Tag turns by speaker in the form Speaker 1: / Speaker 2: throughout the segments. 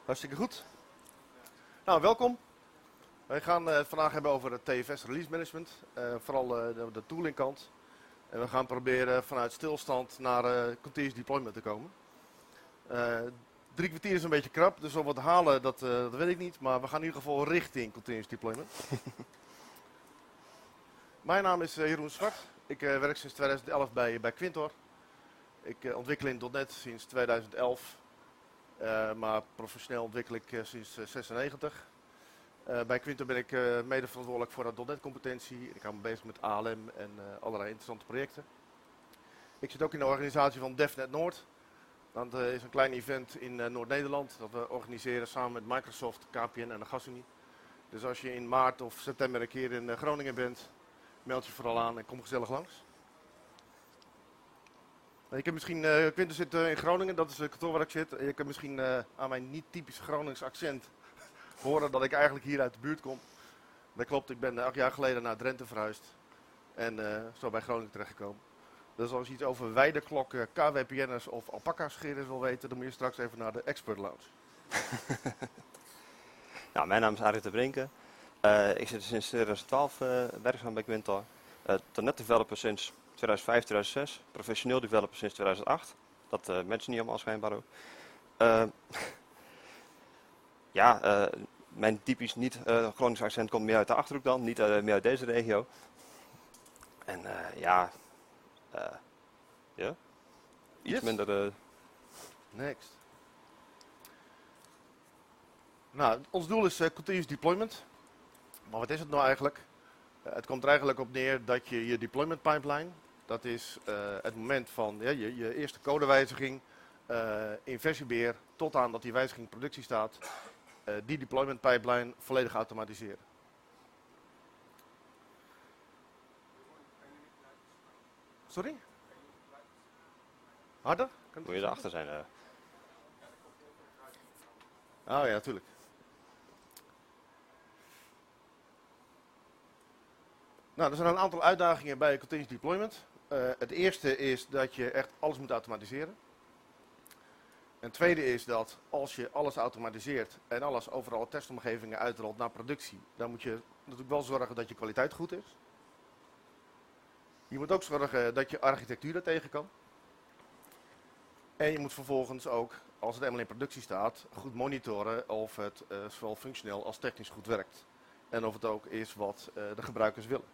Speaker 1: Hartstikke goed. Nou, welkom. Wij gaan het vandaag hebben over het TFS Release Management. Vooral de tooling kant. En we gaan proberen vanuit stilstand naar continuous deployment te komen. 3 kwartier is een beetje krap, dus of we het halen, dat weet ik niet. Maar we gaan in ieder geval richting continuous deployment. Mijn naam is Jeroen Zwart. Ik werk sinds 2011 bij Quintor. Ik ontwikkel in .NET sinds 2011. Maar professioneel ontwikkel ik sinds 1996. Bij Quintor ben ik mede verantwoordelijk voor de .NET competentie. Ik hou me bezig met ALM en allerlei interessante projecten. Ik zit ook in de organisatie van DevNet Noord. Dat is een klein event in Noord-Nederland dat we organiseren samen met Microsoft, KPN en de Gasunie. Dus als je in maart of september een keer in Groningen bent, meld je vooral aan en kom gezellig langs. Ik heb misschien, Quintor zit in Groningen, dat is het kantoor waar ik zit. Je kunt misschien aan mijn niet typisch Gronings accent horen dat ik eigenlijk hier uit de buurt kom. Dat klopt, ik ben 8 jaar geleden naar Drenthe verhuisd en zo bij Groningen terechtgekomen. Dus als je iets over weideklokken, KWPN'ers of alpaca-scheren wil weten, dan moet je straks even naar de Expert Lounge.
Speaker 2: Nou, mijn naam is Arie de Brinke. Ik zit sinds 2012 werkzaam bij Quintor. .NET developer sinds 2005, 2006. Professioneel developer sinds 2008. Dat mensen niet allemaal schijnbaar ook. Mijn typisch niet Gronings accent komt meer uit de Achterhoek dan, niet meer uit deze regio. En iets minder...
Speaker 1: Next. Nou, ons doel is continuous deployment. Maar wat is het nou eigenlijk? Het komt er eigenlijk op neer dat je deployment pipeline, dat is het moment van je eerste codewijziging in versiebeheer tot aan dat die wijziging in productie staat, die deployment pipeline volledig automatiseren. Sorry? Harder?
Speaker 2: Moet je erachter zijn?
Speaker 1: Oh ja, natuurlijk. Nou, er zijn een aantal uitdagingen bij continuous deployment. Het eerste is dat je echt alles moet automatiseren. En het tweede is dat als je alles automatiseert en alles overal testomgevingen uitrolt naar productie, dan moet je natuurlijk wel zorgen dat je kwaliteit goed is. Je moet ook zorgen dat je architectuur er tegen kan. En je moet vervolgens ook, als het eenmaal in productie staat, goed monitoren of het zowel functioneel als technisch goed werkt. En of het ook is wat de gebruikers willen.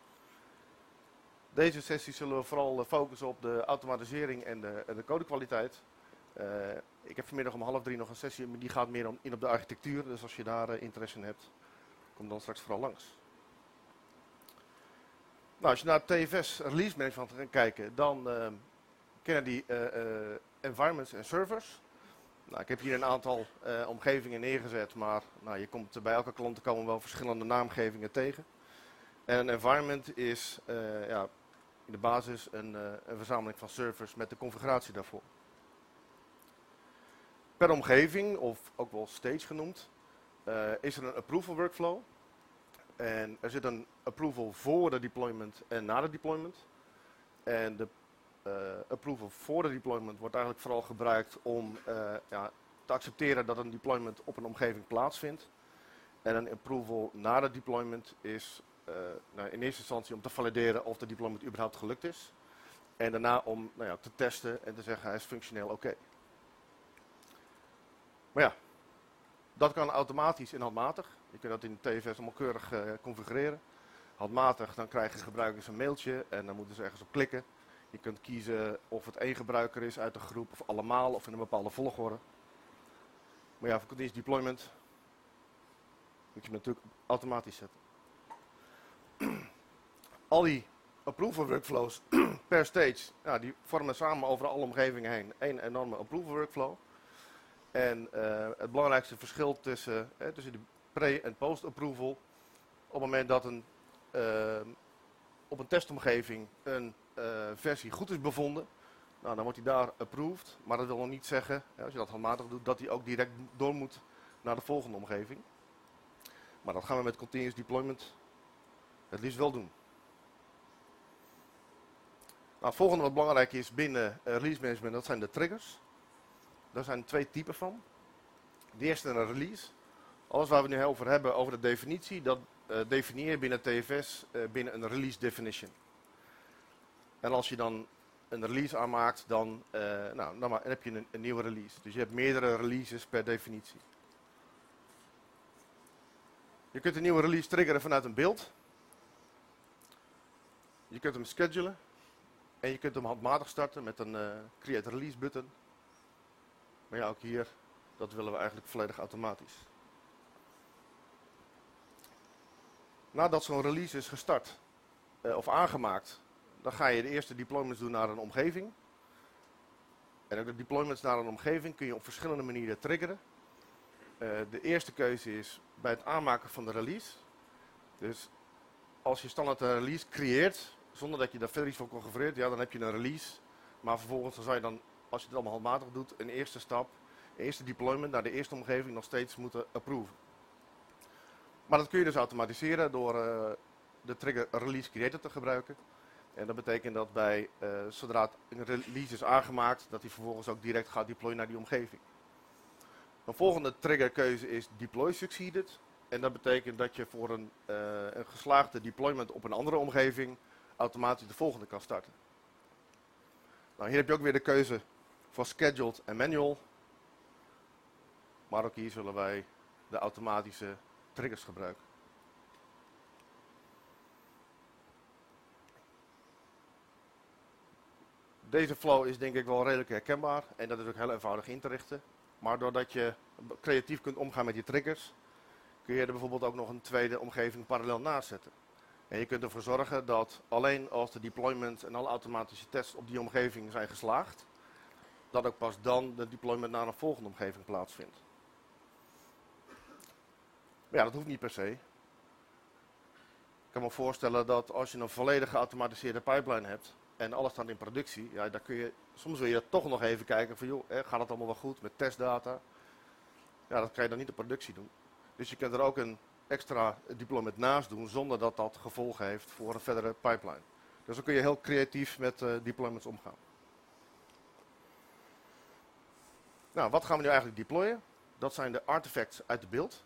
Speaker 1: Deze sessie zullen we vooral focussen op de automatisering en de codekwaliteit. Ik heb vanmiddag om 2:30 nog een sessie, maar die gaat meer in op de architectuur. Dus als je daar interesse in hebt, kom dan straks vooral langs. Nou, als je naar het TFS Release Management gaat kijken, dan kennen die environments en servers. Nou, ik heb hier een aantal omgevingen neergezet, maar je komt bij elke klant komen wel verschillende naamgevingen tegen. En een environment is in de basis een verzameling van servers met de configuratie daarvoor. Per omgeving, of ook wel stage genoemd, is er een approval workflow. En er zit een approval voor de deployment en na de deployment. En de approval voor de deployment wordt eigenlijk vooral gebruikt om te accepteren dat een deployment op een omgeving plaatsvindt. En een approval na de deployment is in eerste instantie om te valideren of de deployment überhaupt gelukt is. En daarna om te testen en te zeggen hij is functioneel oké. Maar ja, dat kan automatisch en handmatig. Je kunt dat in de TFS allemaal keurig configureren. Handmatig, dan krijgen gebruikers een mailtje en dan moeten ze ergens op klikken. Je kunt kiezen of het één gebruiker is uit de groep of allemaal of in een bepaalde volgorde. Maar ja, voor continuous deployment moet je hem natuurlijk automatisch zetten. Al die approval workflows per stage, die vormen samen over alle omgevingen heen één enorme approval workflow. En het belangrijkste verschil tussen de pre- en post-approval, op het moment dat op een testomgeving een versie goed is bevonden, dan wordt die daar approved. Maar dat wil nog niet zeggen, als je dat handmatig doet, dat die ook direct door moet naar de volgende omgeving. Maar dat gaan we met continuous deployment het liefst wel doen. Nou, het volgende wat belangrijk is binnen release management, dat zijn de triggers. Daar zijn 2 typen van. De eerste een release. Alles waar we nu over hebben, over de definitie, dat definieer je binnen TFS binnen een release definition. En als je dan een release aanmaakt, dan heb je een nieuwe release. Dus je hebt meerdere releases per definitie. Je kunt een nieuwe release triggeren vanuit een beeld. Je kunt hem schedulen. En je kunt hem handmatig starten met een create release button. Maar ja, ook hier, dat willen we eigenlijk volledig automatisch. Nadat zo'n release is gestart of aangemaakt, dan ga je de eerste deployments doen naar een omgeving. En ook de deployments naar een omgeving kun je op verschillende manieren triggeren. De eerste keuze is bij het aanmaken van de release. Dus als je standaard een release creëert, zonder dat je daar verder iets voor configureert, ja, dan heb je een release. Maar vervolgens dan zou je dan, als je het allemaal handmatig doet, een eerste stap, een eerste deployment naar de eerste omgeving nog steeds moeten approven. Maar dat kun je dus automatiseren door de trigger release creator te gebruiken. En dat betekent dat zodra een release is aangemaakt, dat hij vervolgens ook direct gaat deployen naar die omgeving. Een volgende triggerkeuze is deploy succeeded. En dat betekent dat je voor een geslaagde deployment op een andere omgeving automatisch de volgende kan starten. Nou, hier heb je ook weer de keuze voor scheduled en manual. Maar ook hier zullen wij de automatische triggers gebruiken. Deze flow is denk ik wel redelijk herkenbaar en dat is ook heel eenvoudig in te richten. Maar doordat je creatief kunt omgaan met die triggers, kun je er bijvoorbeeld ook nog een tweede omgeving parallel naast zetten. En je kunt ervoor zorgen dat alleen als de deployment en alle automatische tests op die omgeving zijn geslaagd, dat ook pas dan de deployment naar een volgende omgeving plaatsvindt. Maar ja, dat hoeft niet per se. Ik kan me voorstellen dat als je een volledig geautomatiseerde pipeline hebt en alles staat in productie, ja, dan kun je, soms wil je toch nog even kijken van joh, gaat het allemaal wel goed met testdata? Ja, dat kan je dan niet op productie doen. Dus je kunt er ook een extra deployment naast doen zonder dat dat gevolgen heeft voor een verdere pipeline. Dus dan kun je heel creatief met deployments omgaan. Nou, wat gaan we nu eigenlijk deployen? Dat zijn de artifacts uit de beeld.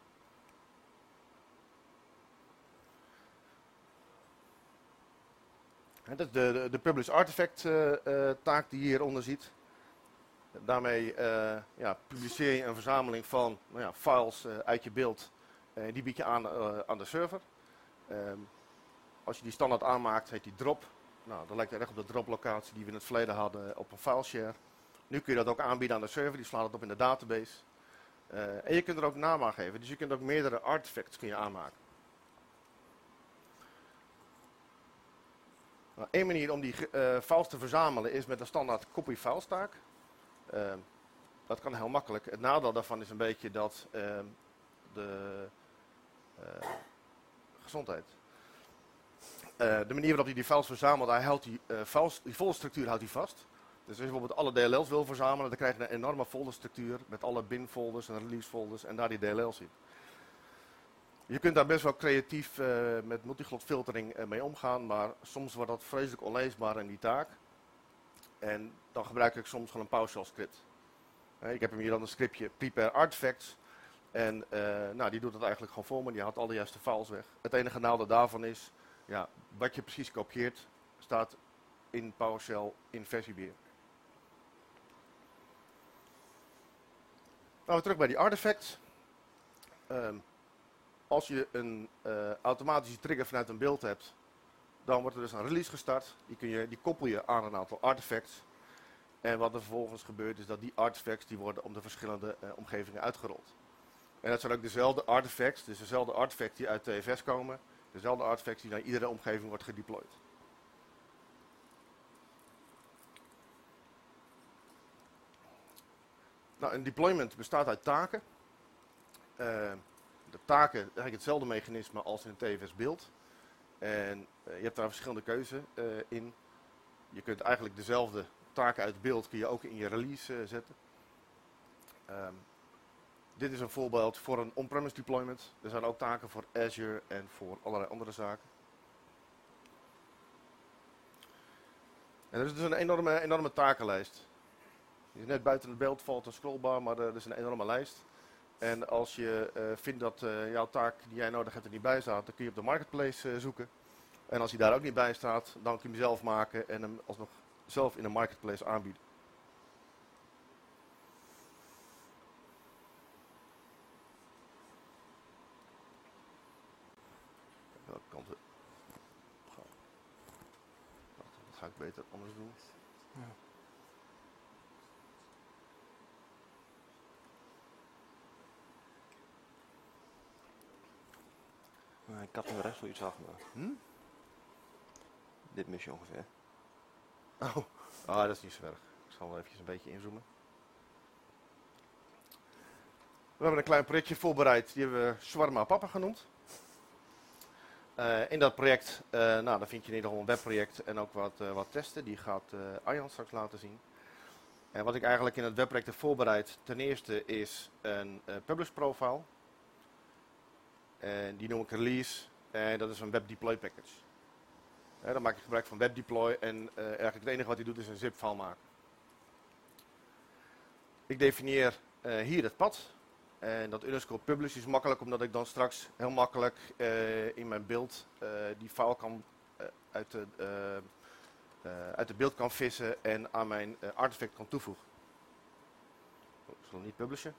Speaker 1: Dat is de publish artifact taak die je hieronder ziet. Daarmee publiceer je een verzameling van files uit je beeld. Die bied je aan de server. Als je die standaard aanmaakt, heet die drop. Nou, dat lijkt erg op de drop locatie die we in het verleden hadden op een fileshare. Nu kun je dat ook aanbieden aan de server, die slaat het op in de database. En je kunt er ook naam aan geven, dus je kunt ook meerdere artifacts aanmaken. Nou, één manier om die files te verzamelen is met een standaard copy files taak. Dat kan heel makkelijk. Het nadeel daarvan is een beetje dat gezondheid. De manier waarop hij die files verzamelt, hij houdt die volle structuur houdt hij vast. Dus als je bijvoorbeeld alle DLL's wil verzamelen, dan krijg je een enorme folderstructuur met alle bin folders en release folders en daar die DLL's in. Je kunt daar best wel creatief met multiglot filtering mee omgaan, maar soms wordt dat vreselijk onleesbaar in die taak. En dan gebruik ik soms gewoon een PowerShell script. Ik heb hem hier dan een scriptje prepare artifacts. En die doet het eigenlijk gewoon voor me, die haalt al de juiste files weg. Het enige nadeel daarvan is, ja, wat je precies kopieert, staat in PowerShell in versiebeheer. Nou, weer terug bij die artifacts. Als je een automatische trigger vanuit een beeld hebt, dan wordt er dus een release gestart. Die koppel je aan een aantal artifacts. En wat er vervolgens gebeurt is dat die artifacts die worden om de verschillende omgevingen uitgerold. En dat zijn ook dezelfde artifacts, dus dezelfde artifacts die uit TFS komen. Dezelfde artifacts die naar iedere omgeving wordt gedeployed. Nou, een deployment bestaat uit taken. De taken eigenlijk hetzelfde mechanisme als in een TFS beeld. En je hebt daar verschillende keuzes in. Je kunt eigenlijk dezelfde taken uit beeld kun je ook in je release zetten. Dit is een voorbeeld voor een on-premise deployment. Er zijn ook taken voor Azure en voor allerlei andere zaken. En er is dus een enorme takenlijst. Die is net buiten het beeld, valt een scrollbar, maar er is een enorme lijst. En als je vindt dat jouw taak die jij nodig hebt er niet bij staat, dan kun je op de marketplace zoeken. En als hij daar ook niet bij staat, dan kun je hem zelf maken en hem alsnog zelf in de marketplace aanbieden. Welke kant we gaan? Wacht, dat ga ik beter anders doen.
Speaker 2: Ja. Ik had hem rechts zoiets af, maar dit mis je ongeveer.
Speaker 1: Oh, dat is niet zo erg. Ik zal wel even een beetje inzoomen. We hebben een klein projectje voorbereid, die hebben we Shawarma Papa genoemd. In dat project, dan vind je in ieder geval een webproject en ook wat testen. Die gaat Arjan straks laten zien. En wat ik eigenlijk in het webproject heb voorbereid, ten eerste is een publish profile. En die noem ik release. En dat is een web deploy package. Dan maak ik gebruik van web deploy en eigenlijk het enige wat hij doet is een zip file maken. Ik definieer hier het pad. En dat underscore publish is makkelijk omdat ik dan straks heel makkelijk in mijn beeld die file kan uit de beeld kan vissen en aan mijn artefact kan toevoegen. Ik zal hem niet publishen.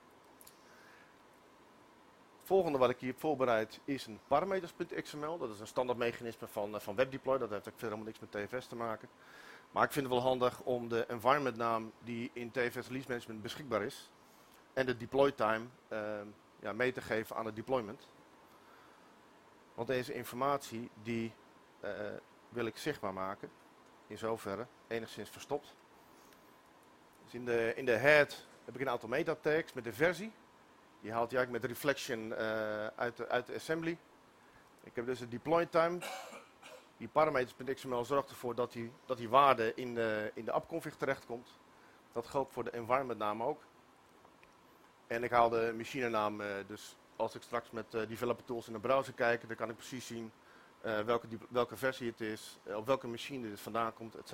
Speaker 1: Het volgende wat ik hier heb voorbereid is een parameters.xml. Dat is een standaard mechanisme van WebDeploy. Dat heeft ook verder helemaal niks met TFS te maken. Maar ik vind het wel handig om de environment naam die in TFS Release Management beschikbaar is en de deploy time mee te geven aan het deployment. Want deze informatie die wil ik zichtbaar maken. In zoverre enigszins verstopt. Dus in de head heb ik een aantal metatags met de versie. Die haalt hij eigenlijk met reflection uit de assembly. Ik heb dus een deploy time. Die parameters.xml zorgt ervoor dat die waarde in de appconfig terechtkomt. Dat geldt voor de environment naam ook. En ik haal de machinenaam, dus als ik straks met developer tools in de browser kijk, dan kan ik precies zien welke versie het is, op welke machine dit vandaan komt, etc.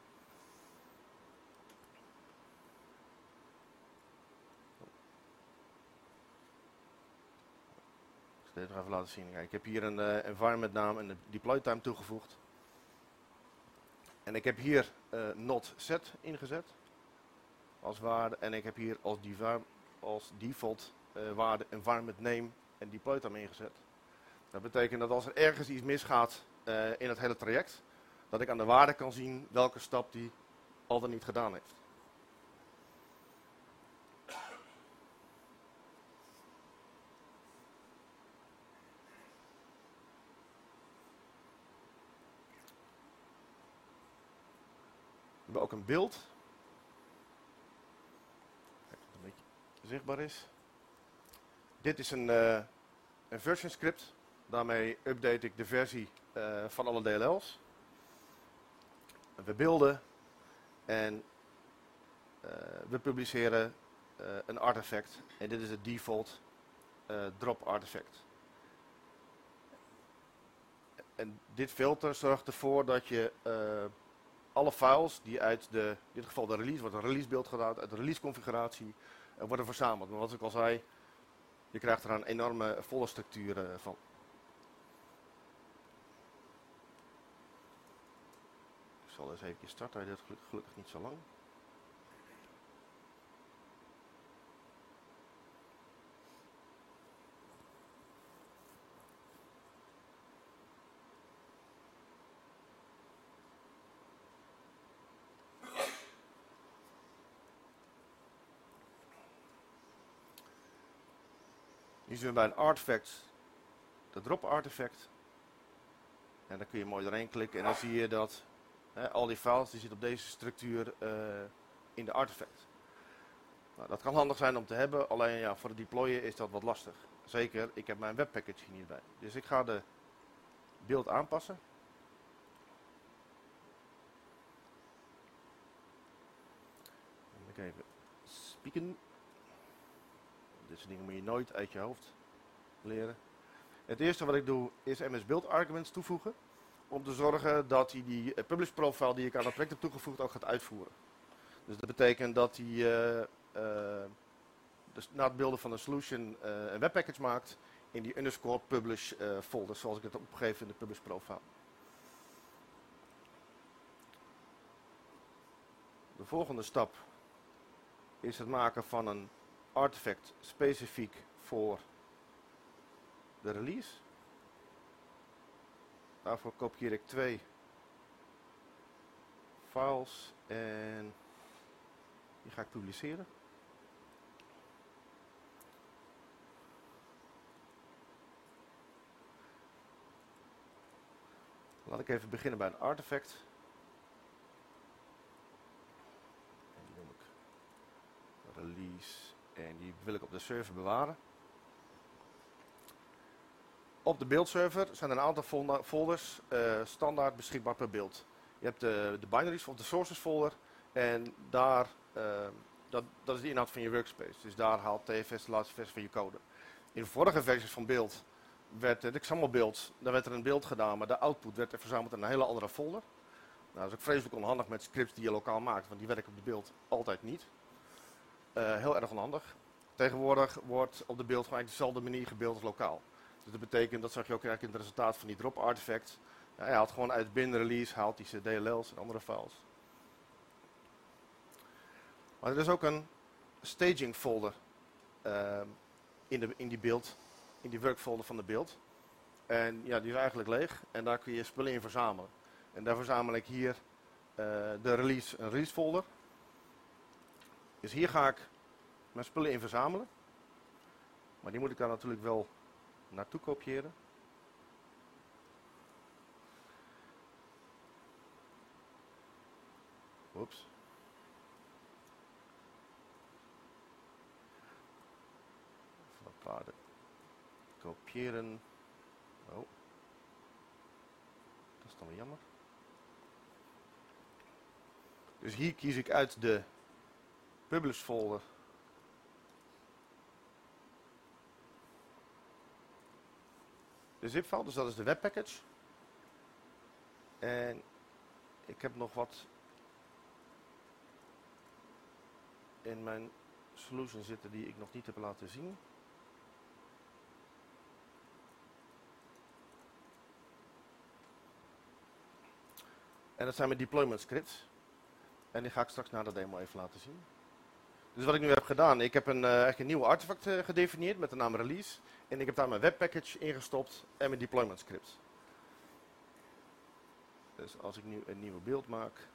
Speaker 1: Ik zal dit nog even laten zien. Kijk, ik heb hier een environment naam en een deploy time toegevoegd. En ik heb hier not set ingezet als waarde. En ik heb hier als default waarde environment name en deploy time ingezet. Dat betekent dat als er ergens iets misgaat in het hele traject, dat ik aan de waarde kan zien welke stap die al dan niet gedaan heeft. We hebben ook een beeld. Kijk of het een beetje zichtbaar is. Dit is een version script. Daarmee update ik de versie van alle DLL's. We beelden en we publiceren een artefact. En dit is het default drop artefact. En dit filter zorgt ervoor dat je alle files die uit in dit geval de release, wordt een releasebeeld gedaan, uit de release configuratie worden verzameld. Maar wat ik al zei, je krijgt er een enorme volle structuur van. Ik zal eens even starten, hij duurt gelukkig niet zo lang. Hier zien we bij een artefact, de drop artefact. En dan kun je mooi doorheen klikken en dan zie je dat al die files die zitten op deze structuur in de artefact. Nou, dat kan handig zijn om te hebben, alleen ja, voor het deployen is dat wat lastig. Zeker, ik heb mijn webpackage hier niet bij. Dus ik ga de beeld aanpassen. Even spieken. Dit soort dingen moet je nooit uit je hoofd leren. Het eerste wat ik doe is MS Build Arguments toevoegen. Om te zorgen dat hij die publish profile die ik aan het project heb toegevoegd ook gaat uitvoeren. Dus dat betekent dat hij dus na het beelden van een solution een webpackage maakt in die underscore publish folder, zoals ik het opgegeven in de publish profile. De volgende stap is het maken van een artefact specifiek voor de release. Daarvoor kopieer ik 2 files en die ga ik publiceren. Laat ik even beginnen bij een artefact. En die noem ik release en die wil ik op de server bewaren. Op de beeldserver zijn er een aantal folders standaard beschikbaar per beeld. Je hebt de binaries of de sources folder en daar, dat is de inhoud van je workspace. Dus daar haalt TFS de laatste versie van je code. In de vorige versies van beeld werd het XAML beeld, daar werd er een beeld gedaan, maar de output werd er verzameld in een hele andere folder. Nou, dat is ook vreselijk onhandig met scripts die je lokaal maakt, want die werken op de beeld altijd niet. Heel erg onhandig. Tegenwoordig wordt op de beeld gewoon eigenlijk dezelfde manier gebeeld als lokaal. Dus dat betekent, dat zag je ook eigenlijk in het resultaat van die drop artifact. Ja, hij haalt gewoon uit binnen release, haalt die DLL's en andere files. Maar er is ook een staging folder in die beeld, in die workfolder van de beeld. En ja, die is eigenlijk leeg en daar kun je spullen in verzamelen. En daar verzamel ik hier een release folder. Dus hier ga ik mijn spullen in verzamelen. Maar die moet ik daar natuurlijk wel naartoe kopiëren. Oeps. Even kopiëren. Oh. Dat is dan weer jammer. Dus hier kies ik uit de publish folder de zip-file, dus dat is de webpackage. En ik heb nog wat in mijn solution zitten die ik nog niet heb laten zien. En dat zijn mijn deployment scripts. En die ga ik straks na de demo even laten zien. Dus wat ik nu heb gedaan, ik heb een nieuwe artefact gedefinieerd met de naam release. En ik heb daar mijn webpackage ingestopt en mijn deployment scripts. Dus als ik nu een nieuwe beeld maak.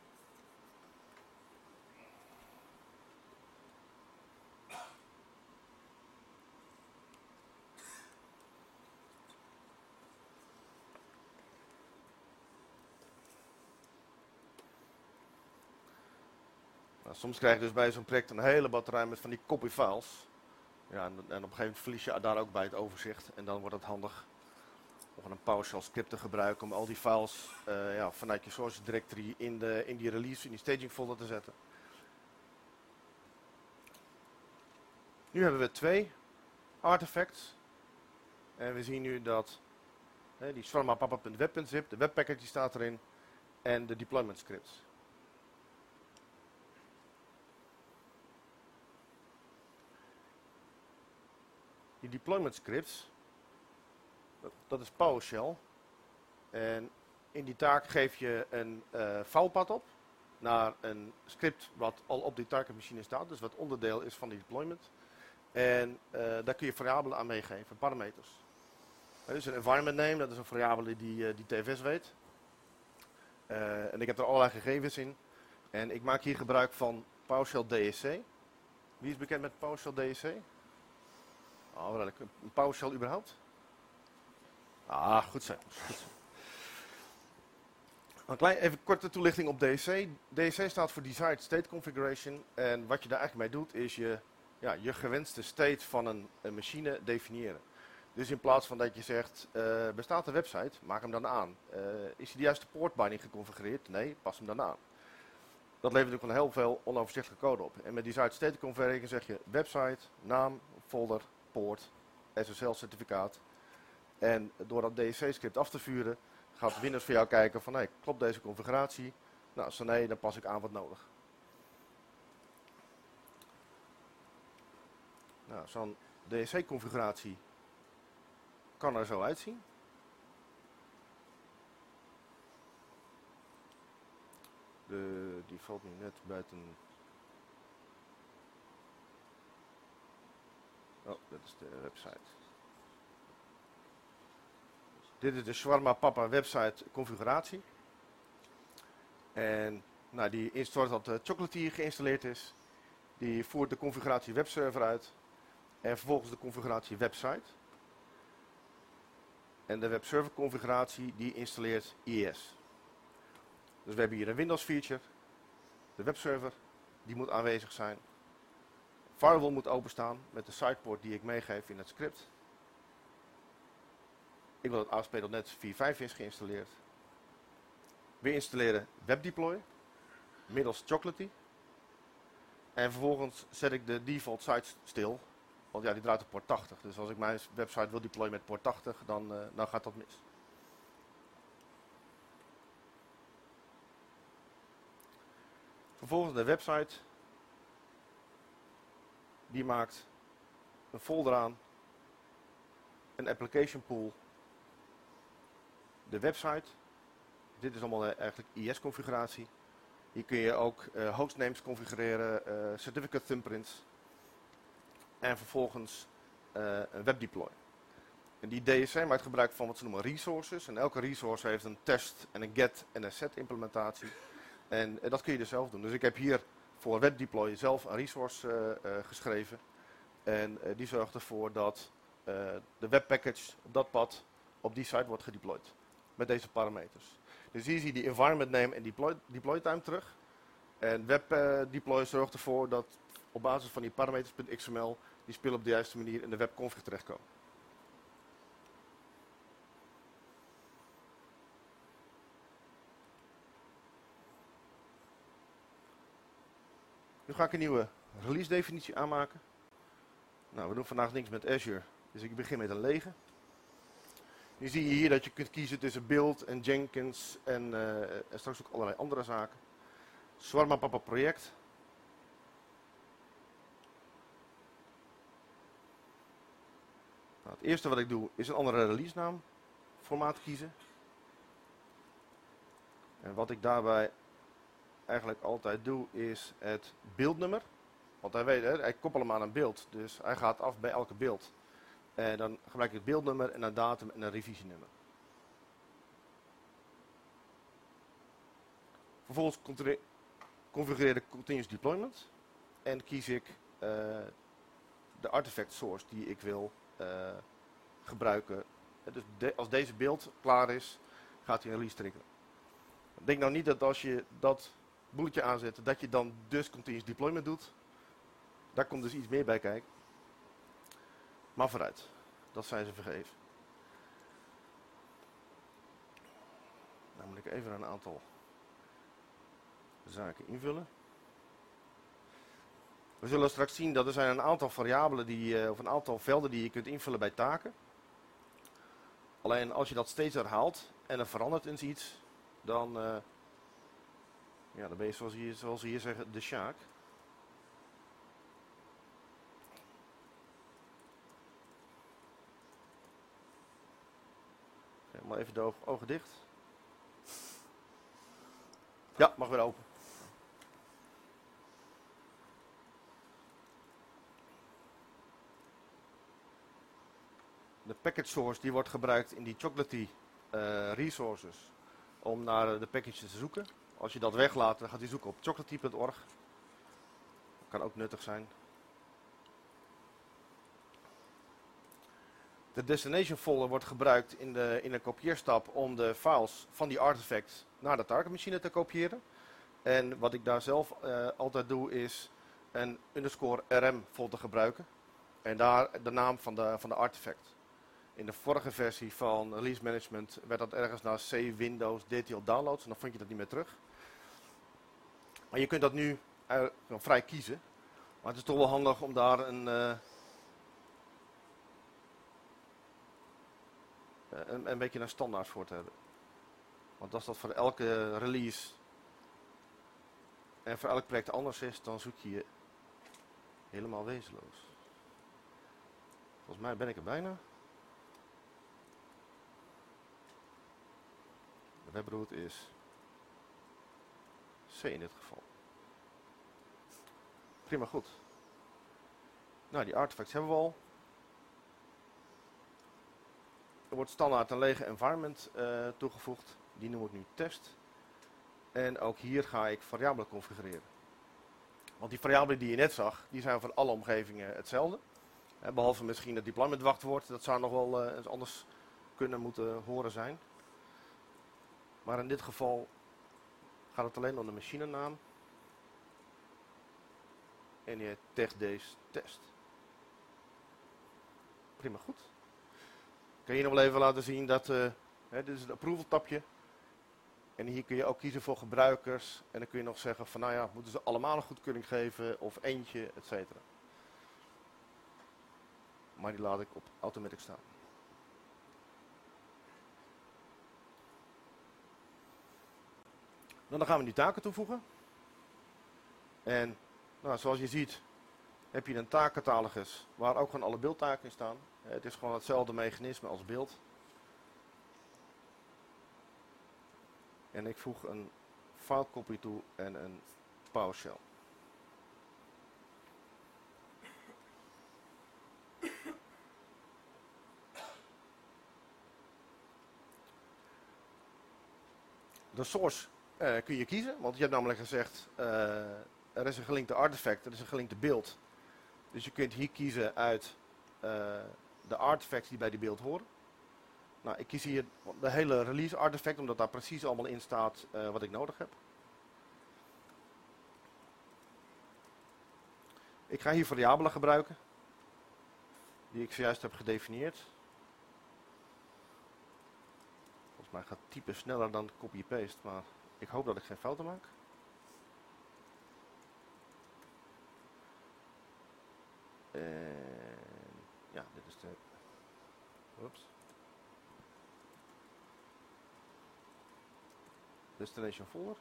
Speaker 1: Nou, soms krijg je dus bij zo'n project een hele batterij met van die copy files. Ja, en op een gegeven moment verlies je daar ook bij het overzicht. En dan wordt het handig om een PowerShell script te gebruiken om al die files vanuit je source directory in die release, in die staging folder te zetten. Nu hebben we 2 artefacts. En we zien nu dat die swarmapapa.web.zip, de webpackage die staat erin, en de deployment scripts. Die deployment scripts, dat is PowerShell. En in die taak geef je een filepad op naar een script wat al op die targetmachine staat, dus wat onderdeel is van die deployment. En daar kun je variabelen aan meegeven, parameters. Dus een environment name, dat is een variabele die TFS weet. En ik heb er allerlei gegevens in. En ik maak hier gebruik van PowerShell DSC. Wie is bekend met PowerShell DSC? Oh, redelijk. Een PowerShell überhaupt? Ah, goed zo. Goed zo. Even korte toelichting op DSC. DSC staat voor Desired State Configuration. En wat je daar eigenlijk mee doet, is je gewenste state van een machine definiëren. Dus in plaats van dat je zegt, bestaat een website, maak hem dan aan. Is die de juiste poortbinding geconfigureerd? Nee, pas hem dan aan. Dat levert natuurlijk heel veel onoverzichtelijke code op. En met Desired State Configuration zeg je website, naam, folder, poort, SSL-certificaat. En door dat DSC-script af te vuren, gaat Windows voor jou kijken van, klopt deze configuratie? Nou, zo nee, dan pas ik aan wat nodig. Nou, zo'n DSC-configuratie kan er zo uitzien. Die valt nu net buiten. Oh, dat is de website. Dit is de Shawarma Papa website configuratie. En nou, die instart dat de Chocolatey geïnstalleerd is. Die voert de configuratie webserver uit. En vervolgens de configuratie website. En de webserver configuratie die installeert IIS. Dus we hebben hier een Windows feature. De webserver, die moet aanwezig zijn. Firewall moet openstaan met de sideport die ik meegeef in het script. Ik wil dat ASP.NET 4.5 is geïnstalleerd. We installeren WebDeploy middels Chocolatey. En vervolgens zet ik de default site stil. Want ja, die draait op port 80. Dus als ik mijn website wil deployen met port 80, dan gaat dat mis. Vervolgens de website. Die maakt een folder aan. Een application pool. De website. Dit is allemaal eigenlijk IS-configuratie. Hier kun je ook hostnames configureren, certificate thumbprints. En vervolgens een webdeploy. En die DSC maakt gebruik van wat ze noemen resources. En elke resource heeft een test en een get en een set implementatie. En dat kun je dus zelf doen. Dus ik heb hier voor webdeploy zelf een resource geschreven. En die zorgt ervoor dat de webpackage op dat pad op die site wordt gedeployed. Met deze parameters. Dus hier zie je die environment name en deploy time terug. En webdeploy zorgt ervoor dat op basis van die parameters.xml die spullen op de juiste manier in de webconfig terechtkomen. Nu ga ik een nieuwe release definitie aanmaken. Nou, we doen vandaag niks met Azure, dus ik begin met een lege. Nu zie je hier dat je kunt kiezen tussen Build en Jenkins en straks ook allerlei andere zaken. Shawarma Papa project. Nou, het eerste wat ik doe is een andere release naam formaat kiezen. En wat ik daarbij eigenlijk altijd doe is het beeldnummer. Want hij koppelt hem aan een beeld, dus hij gaat af bij elke beeld. En dan gebruik ik het beeldnummer en een datum en een revisienummer. Vervolgens configureer de continuous deployment. En kies ik de artifact source die ik wil gebruiken. Dus als deze beeld klaar is, gaat hij een release triggeren. Denk nou niet dat als je dat boeltje aanzet, dat je dan dus continuous deployment doet. Daar komt dus iets meer bij kijken. Maar vooruit, dat zijn ze vergeven. Dan moet ik even een aantal zaken invullen. We zullen straks zien dat er zijn een aantal variabelen of een aantal velden die je kunt invullen bij taken. Alleen als je dat steeds herhaalt en er verandert in iets, dan ben je zoals ze hier zeggen de sjaak. Maar even de ogen dicht. Ja, mag weer open. De package source die wordt gebruikt in die Chocolatey resources om naar de packages te zoeken. Als je dat weglaat, dan gaat hij zoeken op chocolatey.org. Dat kan ook nuttig zijn. De destination folder wordt gebruikt in een kopieerstap om de files van die artefact naar de targetmachine te kopiëren. En wat ik daar zelf altijd doe is een _rm folder gebruiken. En daar de naam van de artefact. In de vorige versie van Release Management werd dat ergens naar C Windows Detailed Downloads. En dan vond je dat niet meer terug. Maar je kunt dat nu vrij kiezen. Maar het is toch wel handig om daar een beetje een standaard voor te hebben. Want als dat voor elke release en voor elk project anders is, dan zoek je helemaal wezenloos. Volgens mij ben ik er bijna. De webroot is C in dit geval. Prima, goed. Nou, die artifacts hebben we al. Er wordt standaard een lege environment toegevoegd. Die noem ik nu test. En ook hier ga ik variabelen configureren. Want die variabelen die je net zag, die zijn voor alle omgevingen hetzelfde. Behalve misschien het deployment wachtwoord. Dat zou nog wel eens anders kunnen moeten horen zijn. Maar in dit geval gaat het alleen om de machinenaam. En die heet TechDays test. Prima, goed. Ik kan hier nog wel even laten zien dat dit is het approval tabje. En hier kun je ook kiezen voor gebruikers. En dan kun je nog zeggen van nou ja, moeten ze allemaal een goedkeuring geven of eentje, et cetera. Maar die laat ik op automatic staan. Dan gaan we die taken toevoegen. En nou, zoals je ziet heb je een taakcatalogus waar ook gewoon alle beeldtaken in staan. Het is gewoon hetzelfde mechanisme als beeld. En ik voeg een file copy toe en een PowerShell. De source kun je kiezen, want je hebt namelijk gezegd er is een gelinkte artefact, er is een gelinkte beeld. Dus je kunt hier kiezen uit de artefacts die bij die beeld horen. Nou, ik kies hier de hele release artefact, omdat daar precies allemaal in staat wat ik nodig heb. Ik ga hier variabelen gebruiken, die ik zojuist heb gedefinieerd. Volgens mij gaat typen sneller dan copy-paste, maar ik hoop dat ik geen fouten maak. En ja, dit is de... Oeps. Destination folder.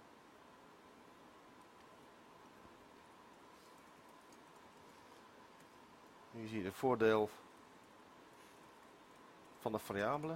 Speaker 1: Nu zie je het voordeel van de variabelen.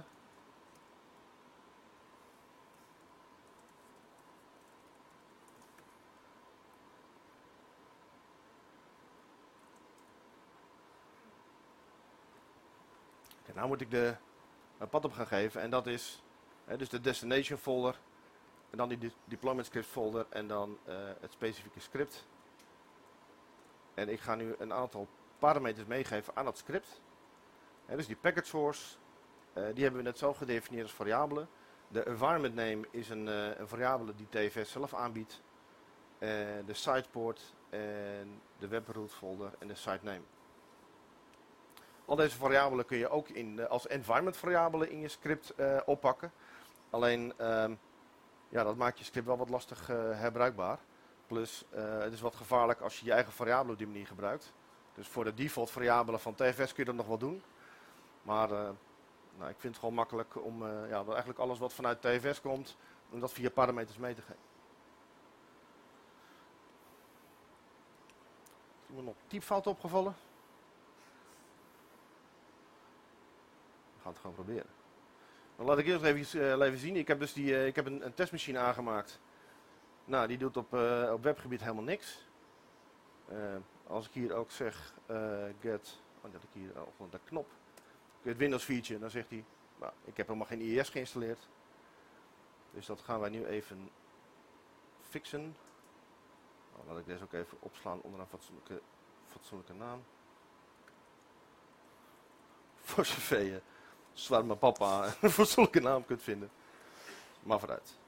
Speaker 1: En nou moet ik een pad op gaan geven en dat is dus de destination folder. En dan die deployment script folder en dan het specifieke script. En ik ga nu een aantal parameters meegeven aan dat script. Dus die packet source, die hebben we net zo gedefinieerd als variabele. De environment name is een variabele die TFS zelf aanbiedt. De siteport en de webroot folder en de site name. Al deze variabelen kun je ook als environment variabelen in je script oppakken. Alleen ja, dat maakt je script wel wat lastig herbruikbaar. Plus het is wat gevaarlijk als je je eigen variabelen op die manier gebruikt. Dus voor de default variabelen van TFS kun je dat nog wel doen. Maar nou, ik vind het gewoon makkelijk om ja, eigenlijk alles wat vanuit TFS komt, om dat via parameters mee te geven. Is er nog typfout opgevallen? We gaan het gewoon proberen. Dan laat ik eerst even zien. Ik heb dus ik heb een testmachine aangemaakt. Nou, die doet op webgebied helemaal niks. Als ik hier ook zeg get, dan heb ik hier gewoon de knop. Het Windows feature, dan zegt hij, nou, ik heb helemaal geen IIS geïnstalleerd. Dus dat gaan wij nu even fixen. Nou, laat ik deze ook even opslaan onder een fatsoenlijke naam. Voor zover je zwaar mijn papa een fatsoenlijke naam kunt vinden. Maar vooruit.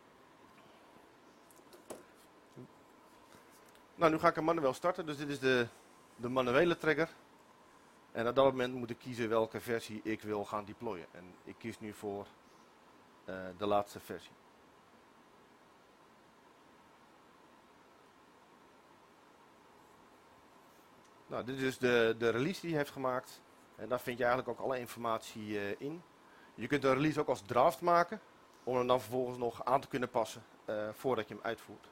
Speaker 1: Nou, nu ga ik hem manueel starten. Dus dit is de manuele trigger. En op dat moment moet ik kiezen welke versie ik wil gaan deployen. En ik kies nu voor de laatste versie. Nou, dit is de release die hij heeft gemaakt. En daar vind je eigenlijk ook alle informatie in. Je kunt de release ook als draft maken. Om hem dan vervolgens nog aan te kunnen passen voordat je hem uitvoert.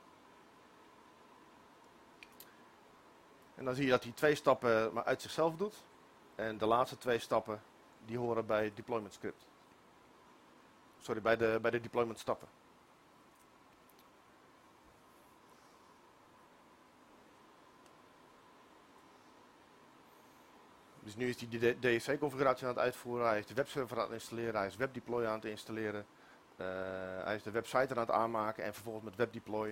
Speaker 1: En dan zie je dat hij 2 stappen maar uit zichzelf doet. En de laatste 2 stappen, die horen bij het deployment script. Sorry, bij de deployment stappen. Dus nu is hij de DSC-configuratie aan het uitvoeren, hij is de webserver aan het installeren, hij is WebDeploy aan het installeren, hij is de website aan het aanmaken en vervolgens met WebDeploy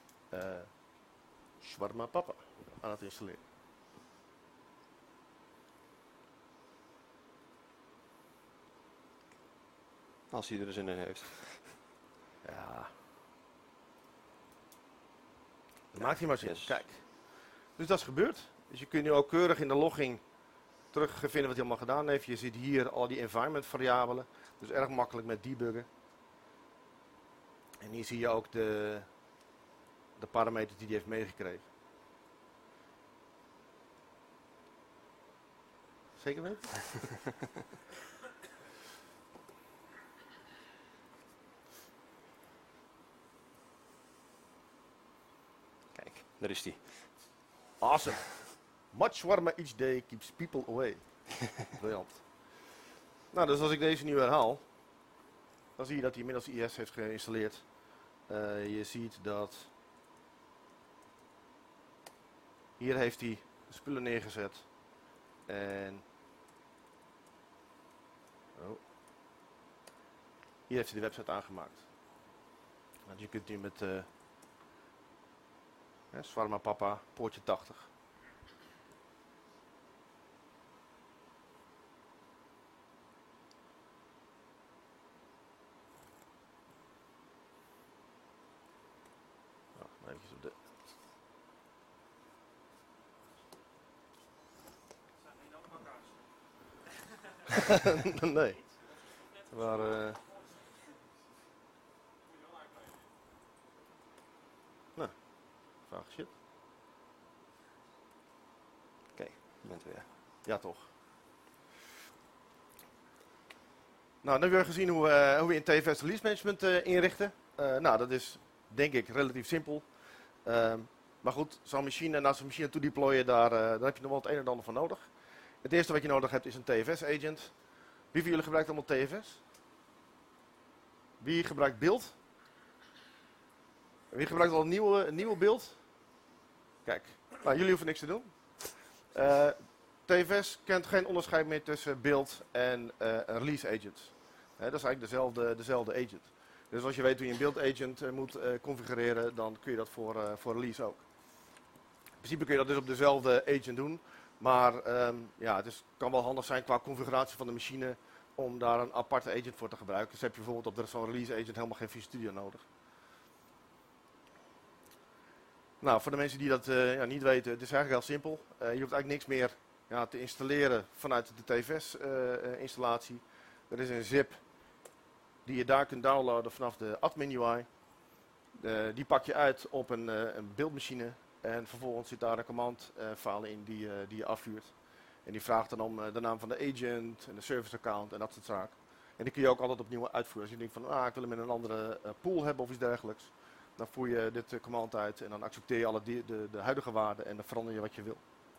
Speaker 1: Shawarma Papa aan het installeren.
Speaker 2: Als hij er zin in heeft.
Speaker 1: Ja. Dat maakt hij maar zin.
Speaker 2: Yes.
Speaker 1: Kijk. Dus dat is gebeurd. Dus je kunt nu ook keurig in de logging terugvinden wat hij allemaal gedaan heeft. Je ziet hier al die environment variabelen. Dus erg makkelijk met debuggen. En hier zie je ook de parameters die hij heeft meegekregen. Zeker weten?
Speaker 2: Kijk, daar is hij.
Speaker 1: Awesome. Much shawarma each day keeps people away. Briljant. Nou, dus als ik deze nu herhaal, dan zie je dat hij inmiddels IS heeft geïnstalleerd. Je ziet dat hier heeft hij de spullen neergezet. En hier heeft hij de website aangemaakt. Dus je kunt nu met Shawarma Papa, poortje 80. Maar eventjes op de... Nee. Maar, nou, vraag shit.
Speaker 2: Kijk, je bent weer.
Speaker 1: Ja, toch. Nou, nu hebben we gezien hoe we in TFS release management inrichten. Nou, dat is denk ik relatief simpel. Maar goed, zo'n machine, naar zo'n machine toe deployen, daar heb je nog wel het een en ander van nodig. Het eerste wat je nodig hebt is een TFS-agent. Wie van jullie gebruikt allemaal TFS? Wie gebruikt beeld? Wie gebruikt al een nieuwe beeld? Kijk, nou, jullie hoeven niks te doen. TFS kent geen onderscheid meer tussen beeld en een release agent. Dat is eigenlijk dezelfde agent. Dus als je weet hoe je een build agent moet configureren, dan kun je dat voor release ook. In principe kun je dat dus op dezelfde agent doen. Maar ja, het kan wel handig zijn qua configuratie van de machine om daar een aparte agent voor te gebruiken. Dus heb je bijvoorbeeld op zo'n release agent helemaal geen Visual Studio nodig. Nou, voor de mensen die dat niet weten, het is eigenlijk heel simpel. Je hoeft eigenlijk niks meer te installeren vanuit de TFS-installatie. Er is een zip die je daar kunt downloaden vanaf de admin UI. Die pak je uit op een beeldmachine en vervolgens zit daar een command file in die je afvuurt. En die vraagt dan om de naam van de agent en de service account en dat soort zaken. En die kun je ook altijd opnieuw uitvoeren. Als je denkt van ik wil hem in een andere pool hebben of iets dergelijks. Dan voer je dit command uit en dan accepteer je alle de huidige waarden en dan verander je wat je wil.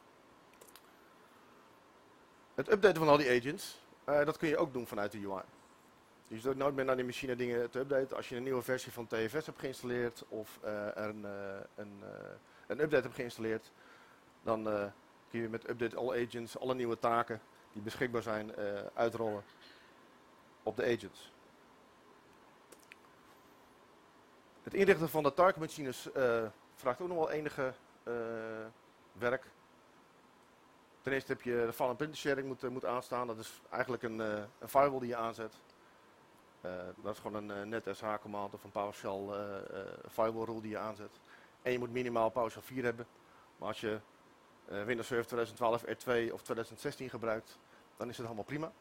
Speaker 1: Het updaten van al die agents, dat kun je ook doen vanuit de UI. Je hoeft ook nooit meer naar die machine dingen te updaten. Als je een nieuwe versie van TFS hebt geïnstalleerd of een update hebt geïnstalleerd, dan kun je met update all agents alle nieuwe taken die beschikbaar zijn uitrollen op de agents. Het inrichten van de targetmachines vraagt ook nog wel enige werk. Ten eerste heb je de file en printer sharing moet aanstaan. Dat is eigenlijk een firewall die je aanzet. Dat is gewoon een net SH-command of een PowerShell firewall rule die je aanzet. En je moet minimaal PowerShell 4 hebben. Maar als je Windows Server 2012 R2 of 2016 gebruikt, dan is het allemaal prima.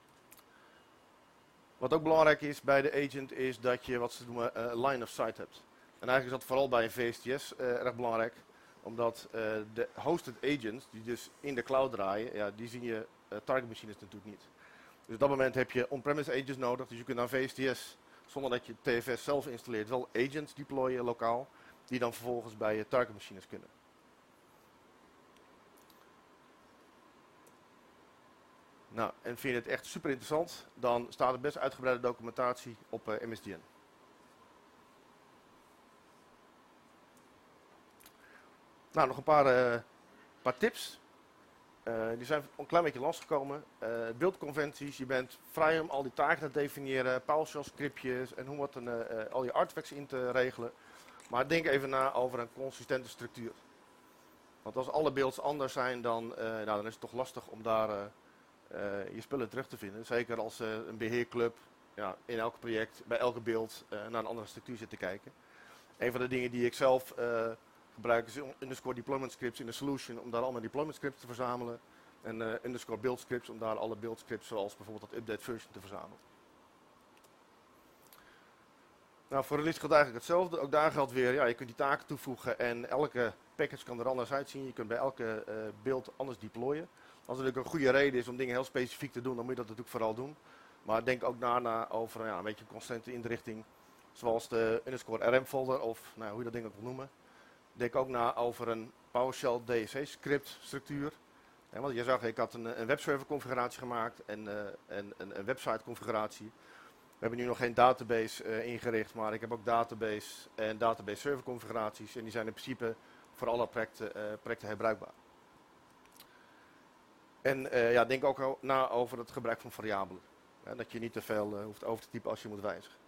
Speaker 1: Wat ook belangrijk is bij de agent is dat je wat ze noemen line of sight hebt. En eigenlijk is dat vooral bij een VSTS erg belangrijk. Omdat de hosted agents, die dus in de cloud draaien, die zien je target machines natuurlijk niet. Dus op dat moment heb je on-premise agents nodig. Dus je kunt aan VSTS, zonder dat je TFS zelf installeert, wel agents deployen lokaal. Die dan vervolgens bij je target machines kunnen. Nou, en vind je het echt super interessant, dan staat er best uitgebreide documentatie op MSDN. Nou, nog een paar tips. Die zijn een klein beetje lastiggekomen. Beeldconventies, je bent vrij om al die taken te definiëren, PowerShell scriptjes en hoe wat al je artifacts in te regelen. Maar denk even na over een consistente structuur. Want als alle beelds anders zijn, dan is het toch lastig om daar je spullen terug te vinden. Zeker als een beheerclub in elk project, bij elke beeld naar een andere structuur zit te kijken. Een van de dingen die ik zelf gebruik is underscore deployment scripts in de solution om daar allemaal deployment scripts te verzamelen. En underscore build scripts om daar alle build scripts zoals bijvoorbeeld dat update version te verzamelen. Nou, voor release geldt eigenlijk hetzelfde. Ook daar geldt weer, je kunt die taken toevoegen en elke package kan er anders uitzien. Je kunt bij elke beeld anders deployen. Als er natuurlijk een goede reden is om dingen heel specifiek te doen, dan moet je dat natuurlijk vooral doen. Maar denk ook na over een beetje een constante inrichting, zoals de underscore RM folder of hoe je dat ding ook wil noemen. Denk ook na over een PowerShell DSC script structuur. Want je zag, ik had een webserver configuratie gemaakt en een website configuratie. We hebben nu nog geen database ingericht, maar ik heb ook database en database server configuraties. En die zijn in principe voor alle projecten herbruikbaar. En denk ook na over het gebruik van variabelen. Dat je niet te veel hoeft over te typen als je moet wijzigen.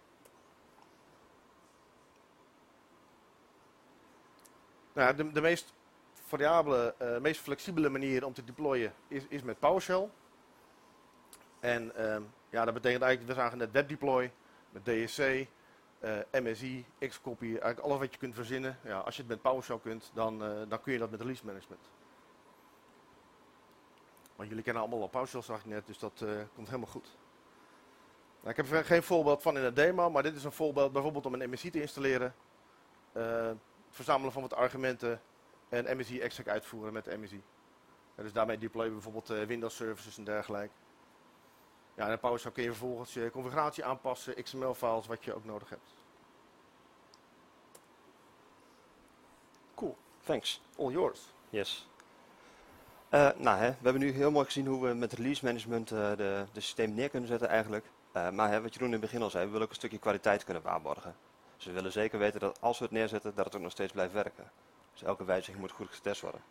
Speaker 1: Nou, de meest variabele, meest flexibele manier om te deployen is met PowerShell. En dat betekent eigenlijk, we zagen net WebDeploy, met DSC, MSI, Xcopy, eigenlijk alles wat je kunt verzinnen. Ja, als je het met PowerShell kunt, dan kun je dat met release management. Maar jullie kennen allemaal al PowerShell, zag ik net, dus dat komt helemaal goed. Nou, ik heb er geen voorbeeld van in de demo, maar dit is een voorbeeld bijvoorbeeld om een MSI te installeren. Het verzamelen van wat argumenten en MSI extract uitvoeren met de MSI. Dus daarmee deploy je bijvoorbeeld Windows services en dergelijke. Ja, en in PowerShell kun je vervolgens je configuratie aanpassen, XML-files, wat je ook nodig hebt.
Speaker 2: Cool, thanks.
Speaker 1: All yours.
Speaker 2: Yes. We hebben nu heel mooi gezien hoe we met release management de systeem neer kunnen zetten eigenlijk. Maar wat Jeroen in het begin al zei, we willen ook een stukje kwaliteit kunnen waarborgen. Dus we willen zeker weten dat als we het neerzetten, dat het ook nog steeds blijft werken. Dus elke wijziging moet goed getest worden.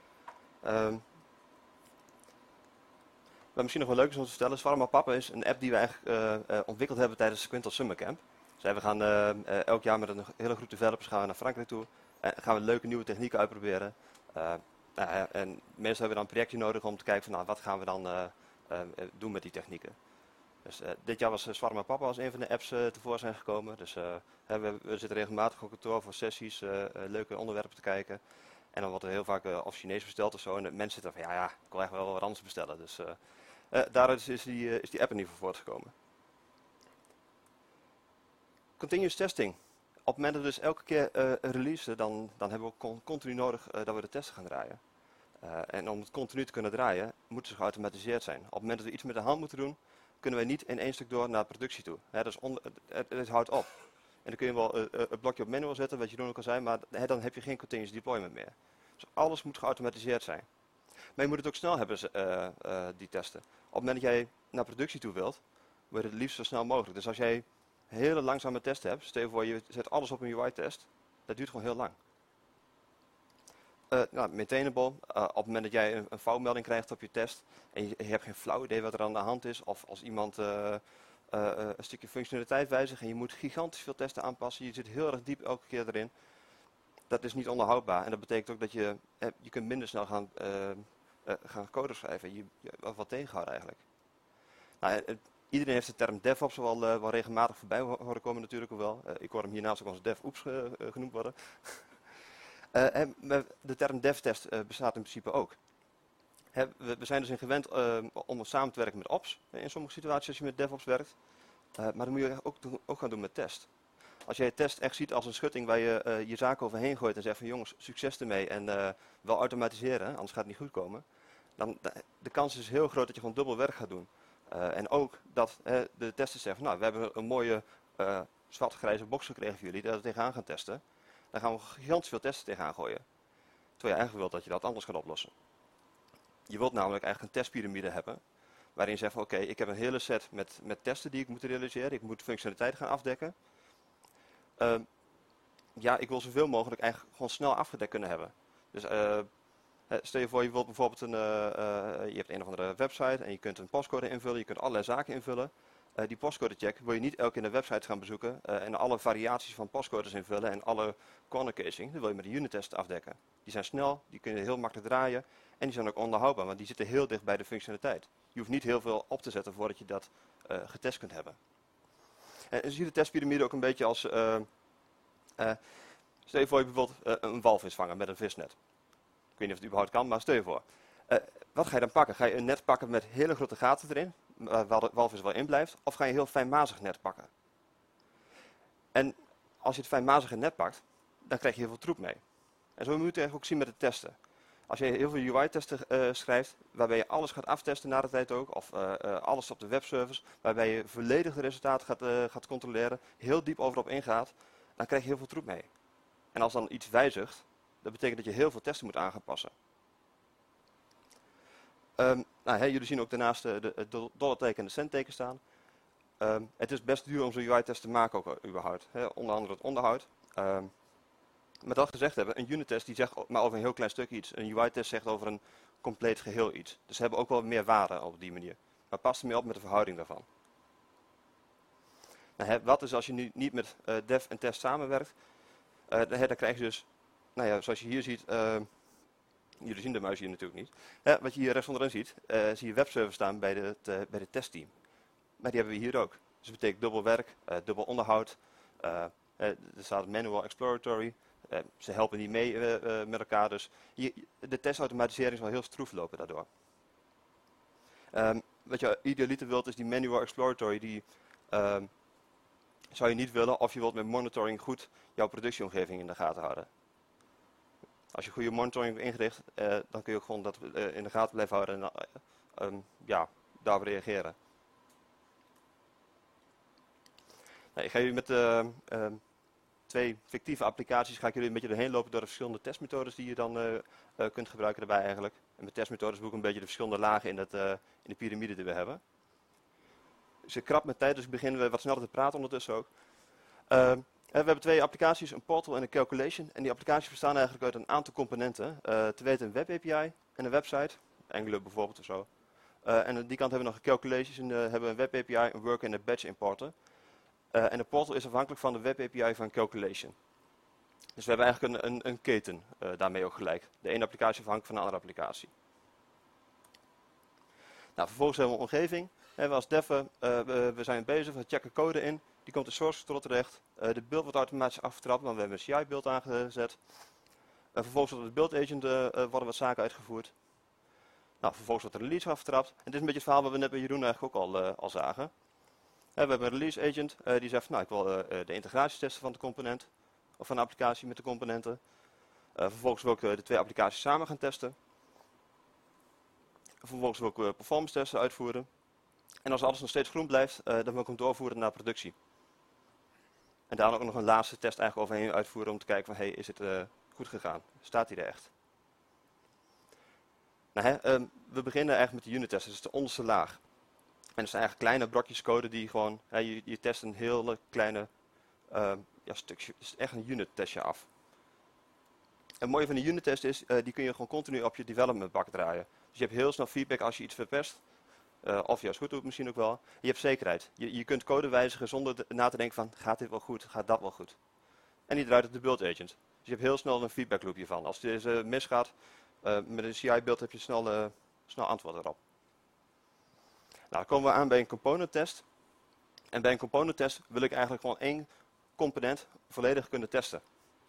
Speaker 2: Wat misschien nog wel leuk is om te vertellen, Swarma Papa is een app die we eigenlijk ontwikkeld hebben tijdens de Quintal Summer Camp. Dus we gaan elk jaar met een hele groep developers gaan we naar Frankrijk toe. En gaan we leuke nieuwe technieken uitproberen. En meestal hebben we dan een projectje nodig om te kijken van wat gaan we dan doen met die technieken. Dus dit jaar was Swarma Papa als een van de apps tevoorschijn gekomen. Dus we zitten regelmatig op kantoor voor sessies, leuke onderwerpen te kijken. En dan wordt er heel vaak of Chinees besteld of zo. En de mensen zitten van ik wil echt wel wat anders bestellen. Dus daaruit is die app in ieder geval voortgekomen. Continuous testing. Op het moment dat we dus elke keer releasen, dan hebben we ook continu nodig dat we de testen gaan draaien. En om het continu te kunnen draaien, moeten ze geautomatiseerd zijn. Op het moment dat we iets met de hand moeten doen, kunnen wij niet in één stuk door naar productie toe. Het houdt op. En dan kun je wel het blokje op manual zetten, wat je toen ook al zei, maar dan heb je geen continuous deployment meer. Dus alles moet geautomatiseerd zijn. Maar je moet het ook snel hebben, die testen. Op het moment dat jij naar productie toe wilt, wil je het liefst zo snel mogelijk. Dus als jij hele langzame testen hebt, stel je voor je zet alles op een UI-test, dat duurt gewoon heel lang. Maintainable, op het moment dat jij een foutmelding krijgt op je test en je hebt geen flauw idee wat er aan de hand is, of als iemand een stukje functionaliteit wijzigt en je moet gigantisch veel testen aanpassen, je zit heel erg diep elke keer erin, dat is niet onderhoudbaar. En dat betekent ook dat je kunt minder snel gaan code schrijven, je wat tegenhouden eigenlijk. Iedereen heeft de term DevOps wel regelmatig voorbij horen komen natuurlijk ook wel. Ik hoor hem hiernaast ook als DevOps genoemd worden. De term DevTest bestaat in principe ook. We zijn dus in gewend om samen te werken met Ops. In sommige situaties als je met DevOps werkt. Maar dat moet je ook gaan doen met test. Als jij test echt ziet als een schutting waar je je zaken overheen gooit en zegt van jongens, succes ermee en wel automatiseren, anders gaat het niet goed komen. Dan de kans is heel groot dat je gewoon dubbel werk gaat doen. En ook dat de testers zeggen van we hebben een mooie zwart-grijze box gekregen voor jullie, dat we tegenaan gaan testen. Dan gaan we gigantisch veel testen tegenaan gooien. Terwijl je eigenlijk wilt dat je dat anders gaat oplossen. Je wilt namelijk eigenlijk een testpyramide hebben, waarin je zegt van oké, ik heb een hele set met testen die ik moet realiseren. Ik moet functionaliteit gaan afdekken. Ja, ik wil zoveel mogelijk eigenlijk gewoon snel afgedekt kunnen hebben. Dus stel je voor, je wilt bijvoorbeeld je hebt een of andere website en je kunt een postcode invullen, je kunt allerlei zaken invullen. Die postcodecheck wil je niet elke keer in de website gaan bezoeken en alle variaties van postcodes invullen en alle corner casing. Dat wil je met de unit test afdekken. Die zijn snel, die kun je heel makkelijk draaien en die zijn ook onderhoudbaar, want die zitten heel dicht bij de functionaliteit. Je hoeft niet heel veel op te zetten voordat je dat getest kunt hebben. En zie je de testpyramide ook een beetje als, stel je voor je bijvoorbeeld een walvis vangen met een visnet. Ik weet niet of het überhaupt kan, maar stel je voor. Wat ga je dan pakken? Ga je een net pakken met hele grote gaten erin, waar de walvis wel in blijft, of ga je een heel fijnmazig net pakken? En als je het fijnmazige net pakt, dan krijg je heel veel troep mee. En zo moet je het eigenlijk ook zien met het testen. Als je heel veel UI-testen schrijft, waarbij je alles gaat aftesten na de tijd ook, of alles op de webservice, waarbij je volledig de resultaten gaat controleren, heel diep overop ingaat, dan krijg je heel veel troep mee. En als dan iets wijzigt, dat betekent dat je heel veel testen moet aanpassen. Jullie zien ook daarnaast het dollarteken en de centteken staan. Het is best duur om zo'n UI-test te maken ook überhaupt. Onder andere het onderhoud. Met dat gezegd hebben, een unit-test die zegt maar over een heel klein stukje iets. Een UI-test zegt over een compleet geheel iets. Dus ze hebben ook wel meer waarde op die manier. Maar pas ermee op met de verhouding daarvan. Wat is als je nu niet met dev en test samenwerkt? Dan krijg je dus, zoals je hier ziet, jullie zien de muis hier natuurlijk niet. Wat je hier rechts onderin ziet, zie je webserver staan bij de testteam. Maar die hebben we hier ook. Dus dat betekent dubbel werk, dubbel onderhoud. Er staat manual exploratory. Ze helpen niet mee met elkaar. Dus de testautomatisering is wel heel stroef lopen daardoor. Wat je idealiter wilt is die manual exploratory. Die zou je niet willen of je wilt met monitoring goed jouw productieomgeving in de gaten houden. Als je goede monitoring hebt ingericht, dan kun je ook gewoon dat in de gaten blijven houden en daarop reageren. Ik ga jullie met twee fictieve applicaties ga ik jullie een beetje doorheen lopen door de verschillende testmethodes die je dan kunt gebruiken daarbij eigenlijk. En met testmethodes bedoel ik een beetje de verschillende lagen in de piramide die we hebben. Dus ik krap met tijd, dus beginnen we wat sneller te praten ondertussen ook. We hebben twee applicaties, een portal en een calculation. En die applicaties bestaan eigenlijk uit een aantal componenten. Te weten een web API en een website, Angular bijvoorbeeld of zo. En aan die kant hebben we nog een calculation, hebben we een web API, een worker en een batch importer. En de portal is afhankelijk van de web API van calculation. Dus we hebben eigenlijk een keten daarmee ook gelijk. De ene applicatie afhankelijk van de andere applicatie. Nou, vervolgens hebben we een omgeving. We als dev, we zijn bezig, we checken code in. Die komt in source control terecht. De build wordt automatisch afgetrapt, want we hebben een CI-build aangezet. Vervolgens wordt het build agent worden wat zaken uitgevoerd. Nou, vervolgens wordt de release afgetrapt. En dit is een beetje het verhaal wat we net bij Jeroen eigenlijk ook al zagen. We hebben een release agent die zegt, ik wil de integraties testen van de component. Of van de applicatie met de componenten. Vervolgens wil ik de twee applicaties samen gaan testen. Vervolgens wil ik performance testen uitvoeren. En als alles nog steeds groen blijft, dan wil ik hem doorvoeren naar productie. En daar ook nog een laatste test eigenlijk overheen uitvoeren om te kijken van, is het goed gegaan? Staat hij er echt? We beginnen eigenlijk met de unit test, dat is de onderste laag. En dat zijn eigenlijk kleine brokjes code die gewoon, je test een hele kleine stukje, het is echt een unit testje af. En het mooie van een unit test is, die kun je gewoon continu op je development bak draaien. Dus je hebt heel snel feedback als je iets verpest. Of juist goed doet misschien ook wel. Je hebt zekerheid. Je kunt code wijzigen zonder na te denken van, gaat dit wel goed, gaat dat wel goed. En die draait op de build agent. Dus je hebt heel snel een feedback loop hiervan. Als deze misgaat, met een CI-build heb je snel antwoord erop. Nou, dan komen we aan bij een component test. En bij een component test wil ik eigenlijk gewoon één component volledig kunnen testen.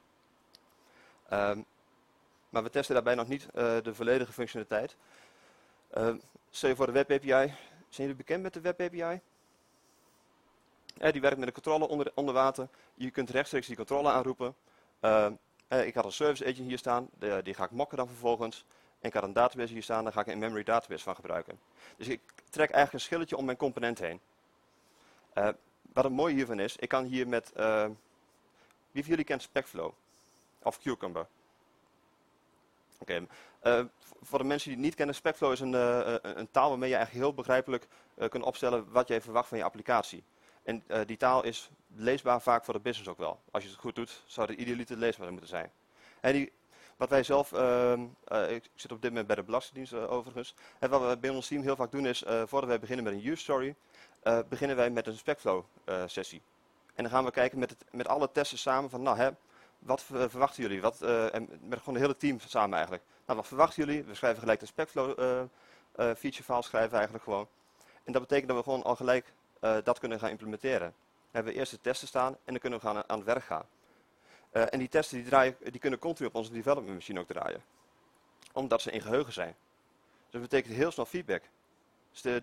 Speaker 2: Maar we testen daarbij nog niet de volledige functionaliteit. Stel je voor de web API. Zijn jullie bekend met de web API? Die werkt met een controle onder water. Je kunt rechtstreeks die controle aanroepen. Ik had een service agent hier staan. Die ga ik mokken dan vervolgens. En ik had een database hier staan. Daar ga ik een in-memory database van gebruiken. Dus ik trek eigenlijk een schilletje om mijn component heen. Wat het mooie hiervan is, ik kan hier met... wie van jullie kent Specflow? Of Cucumber? Voor de mensen die het niet kennen, Specflow is een taal waarmee je eigenlijk heel begrijpelijk kunt opstellen wat je verwacht van je applicatie. En die taal is leesbaar vaak voor de business ook wel. Als je het goed doet, zou de idealiter leesbaar moeten zijn. En wat wij zelf, ik zit op dit moment bij de Belastingdienst overigens, en wat we bij ons team heel vaak doen is, voordat wij beginnen met een use story, beginnen wij met een Specflow sessie. En dan gaan we kijken met alle testen samen van, nou wat verwachten jullie? En met gewoon het hele team samen eigenlijk. Nou, wat verwachten jullie? We schrijven gelijk de Specflow feature file, schrijven we eigenlijk gewoon. En dat betekent dat we gewoon al gelijk dat kunnen gaan implementeren. Dan hebben we eerst de testen staan en dan kunnen we gaan aan het werk gaan. En die testen die kunnen continu op onze development machine ook draaien. Omdat ze in geheugen zijn. Dus dat betekent heel snel feedback. Dus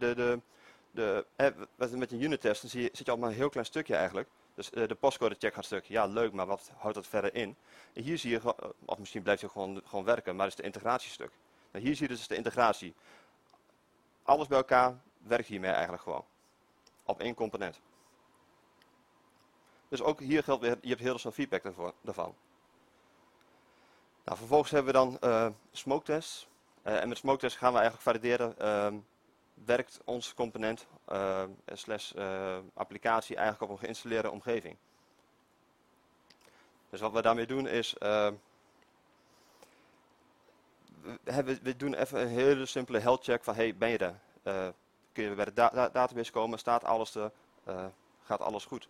Speaker 2: met een unit test dan zit je al maar een heel klein stukje eigenlijk. Dus de postcode check gaat stuk. Ja, leuk, maar wat houdt dat verder in? En hier zie je, of misschien blijft het gewoon werken, maar dat is de integratiestuk. Nou, hier zie je dus de integratie. Alles bij elkaar werkt hiermee eigenlijk gewoon. Op één component. Dus ook hier geldt weer, je hebt heel snel feedback daarvan. Nou, vervolgens hebben we dan smoke tests. En met smoke tests gaan we eigenlijk valideren, werkt ons component / applicatie eigenlijk op een geïnstalleerde omgeving. Dus wat we daarmee doen is, we doen even een hele simpele health check van, hey, ben je er? Kun je bij de database komen, staat alles er, gaat alles goed?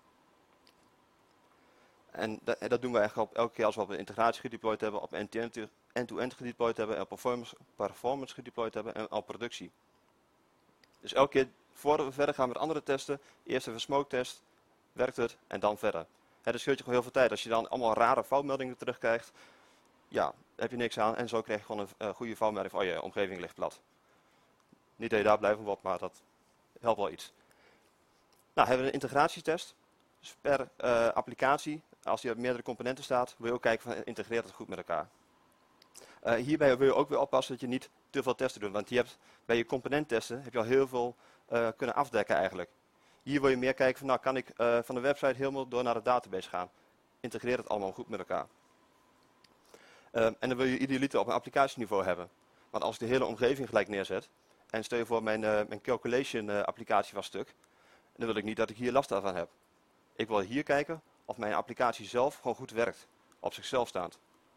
Speaker 2: En dat doen we eigenlijk op elke keer als we op de integratie gedeployed hebben, op end-to-end gedeployed hebben, en op performance gedeployed hebben en op productie. Dus elke keer voordat we verder gaan met andere testen, eerst even smoke test, werkt het en dan verder. Dat scheelt je gewoon heel veel tijd. Als je dan allemaal rare foutmeldingen terugkrijgt, ja, daar heb je niks aan en zo krijg je gewoon een goede foutmelding van, oh je omgeving ligt plat. Niet dat je daar blijven wordt, maar dat helpt wel iets. Nou, hebben we een integratietest. Dus per applicatie, als die op meerdere componenten staat, wil je ook kijken van integreert het goed met elkaar. Hierbij wil je ook weer oppassen dat je niet te veel testen doet, want bij je componenttesten heb je al heel veel kunnen afdekken eigenlijk. Hier wil je meer kijken van, nou kan ik van de website helemaal door naar de database gaan. Integreert het allemaal goed met elkaar. En dan wil je idealiter op een applicatieniveau hebben. Want als ik de hele omgeving gelijk neerzet, en stel je voor mijn calculation applicatie was stuk, dan wil ik niet dat ik hier last daarvan heb. Ik wil hier kijken of mijn applicatie zelf gewoon goed werkt, op zichzelf staand.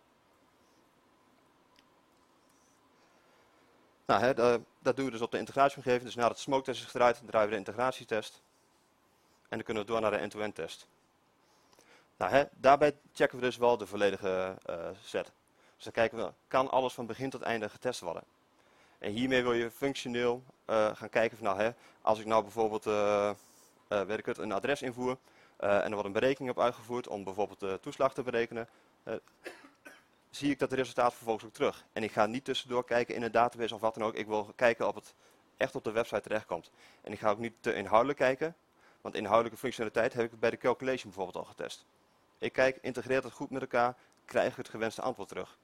Speaker 2: Nou, dat doen we dus op de integratieomgeving. Dus nadat de smoke test is gedraaid, draaien we de integratietest. En dan kunnen we door naar de end-to-end test. Nou, daarbij checken we dus wel de volledige set. Dus dan kijken we, kan alles van begin tot einde getest worden? En hiermee wil je functioneel gaan kijken van, nou, als ik nou bijvoorbeeld een adres invoer en er wordt een berekening op uitgevoerd om bijvoorbeeld de toeslag te berekenen, zie ik dat resultaat vervolgens ook terug. En ik ga niet tussendoor kijken in een database of wat dan ook. Ik wil kijken of het echt op de website terechtkomt. En ik ga ook niet te inhoudelijk kijken, want inhoudelijke functionaliteit heb ik bij de calculation bijvoorbeeld al getest. Ik kijk, integreert het goed met elkaar, krijg ik het gewenste antwoord terug.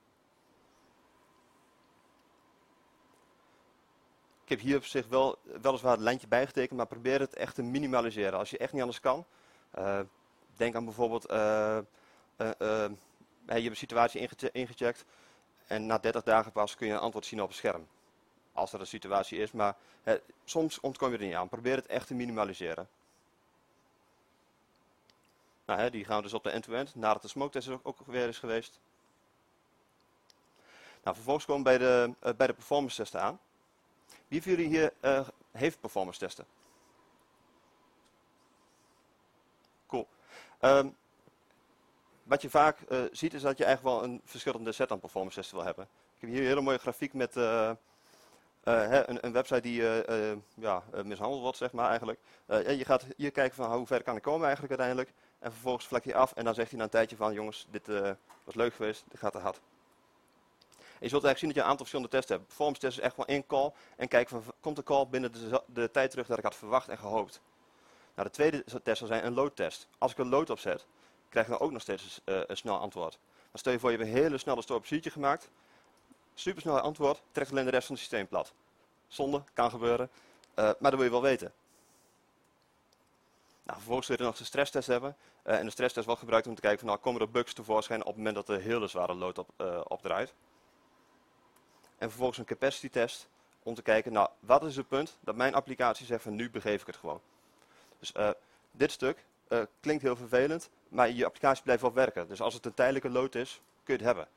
Speaker 2: Ik heb hier op zich weliswaar het lijntje bijgetekend, maar probeer het echt te minimaliseren. Als je echt niet anders kan, denk aan bijvoorbeeld, je hebt een situatie ingecheckt en na 30 dagen pas kun je een antwoord zien op het scherm. Als dat een situatie is, maar soms ontkom je er niet aan. Probeer het echt te minimaliseren. Nou, die gaan we dus op de end-to-end, nadat de smoke test ook weer is geweest. Nou, vervolgens komen we bij de performance testen aan. Wie van jullie hier heeft performance testen? Cool. Wat je vaak ziet is dat je eigenlijk wel een verschillende set aan performance testen wil hebben. Ik heb hier een hele mooie grafiek met een website die mishandeld wordt, zeg maar eigenlijk. Je gaat hier kijken van hoe ver kan ik komen eigenlijk uiteindelijk. En vervolgens vlek je af en dan zegt hij na een tijdje van jongens, dit was leuk geweest, dit gaat te hard. En je zult eigenlijk zien dat je een aantal verschillende testen hebt. Performance test is echt wel één call en kijken van komt de call binnen de tijd terug dat ik had verwacht en gehoopt. Nou, de tweede test zal zijn een load test. Als ik een load opzet, krijg ik dan ook nog steeds een snel antwoord. Maar stel je voor je hebt een hele snelle store procedure gemaakt, supersnel antwoord, trekt alleen de rest van het systeem plat. Zonde, kan gebeuren, maar dat wil je wel weten. Nou, vervolgens zul je nog de stresstest hebben. En de stresstest wordt gebruikt om te kijken van, nou, komen er bugs tevoorschijn op het moment dat de hele zware load opdraait. En vervolgens een capacity test om te kijken, nou, wat is het punt dat mijn applicatie zegt van nu begeef ik het gewoon. Dus dit stuk klinkt heel vervelend, maar je applicatie blijft wel werken. Dus als het een tijdelijke load is, kun je het hebben.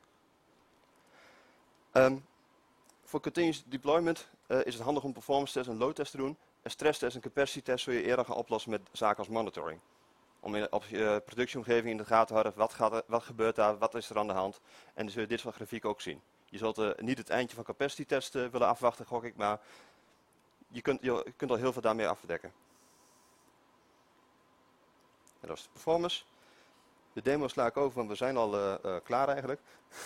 Speaker 2: Voor continuous deployment is het handig om performance test en load test te doen. Een stress test en capacity test zul je eerder gaan oplossen met zaken als monitoring. Om op je productieomgeving in de gaten te houden, wat gebeurt daar, wat is er aan de hand. En dan zul je dit soort grafieken ook zien. Je zult niet het eindje van capacity test willen afwachten, gok ik, maar je kunt al heel veel daarmee afdekken. En dat is de performance. De demo sla ik over, want we zijn al klaar eigenlijk.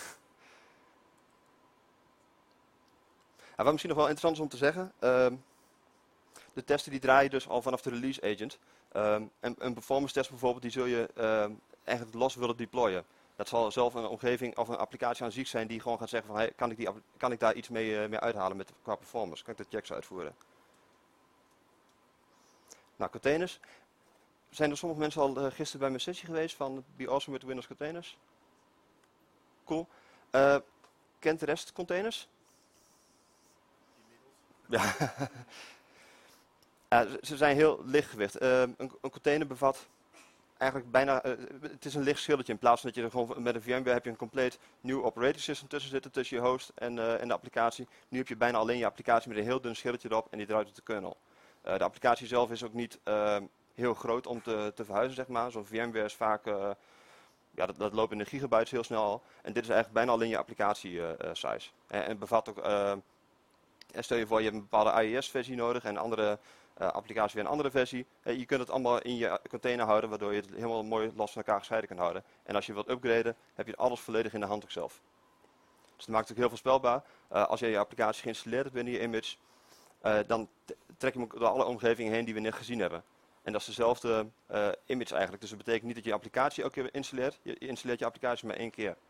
Speaker 2: Wat misschien nog wel interessant is om te zeggen, de testen die draaien dus al vanaf de release agent. En een performance test bijvoorbeeld, die zul je eigenlijk los willen deployen. Dat zal zelf een omgeving of een applicatie aan zich zijn die gewoon gaat zeggen van hey, kan ik daar iets mee uithalen qua performance? Kan ik de checks uitvoeren? Nou, containers. Zijn er sommige mensen al gisteren bij mijn sessie geweest van Be Awesome with Windows Containers? Cool. Kent de rest containers? Ja. Ze zijn heel lichtgewicht. Een container bevat eigenlijk bijna, het is een licht schilletje. In plaats van dat je er gewoon met een VMware heb je een compleet nieuw operating system tussen zitten, tussen je host en de applicatie. Nu heb je bijna alleen je applicatie met een heel dun schilletje erop en die draait op de kernel. De applicatie zelf is ook niet heel groot om te verhuizen, zeg maar. Zo'n VMware is vaak, ja, dat loopt in de gigabytes heel snel al. En dit is eigenlijk bijna alleen je applicatie size. En het bevat ook, stel je voor je hebt een bepaalde AES-versie nodig en een andere applicatie weer een andere versie. Je kunt het allemaal in je container houden, waardoor je het helemaal mooi los van elkaar gescheiden kan houden. En als je wilt upgraden, heb je alles volledig in de hand ook zelf. Dus dat maakt het ook heel voorspelbaar. Als je je applicatie geïnstalleerd hebt binnen je image, dan trek je hem door alle omgevingen heen die we net gezien hebben. En dat is dezelfde image eigenlijk. Dus dat betekent niet dat je applicatie elke keer installeert. Je installeert je applicatie maar 1 keer.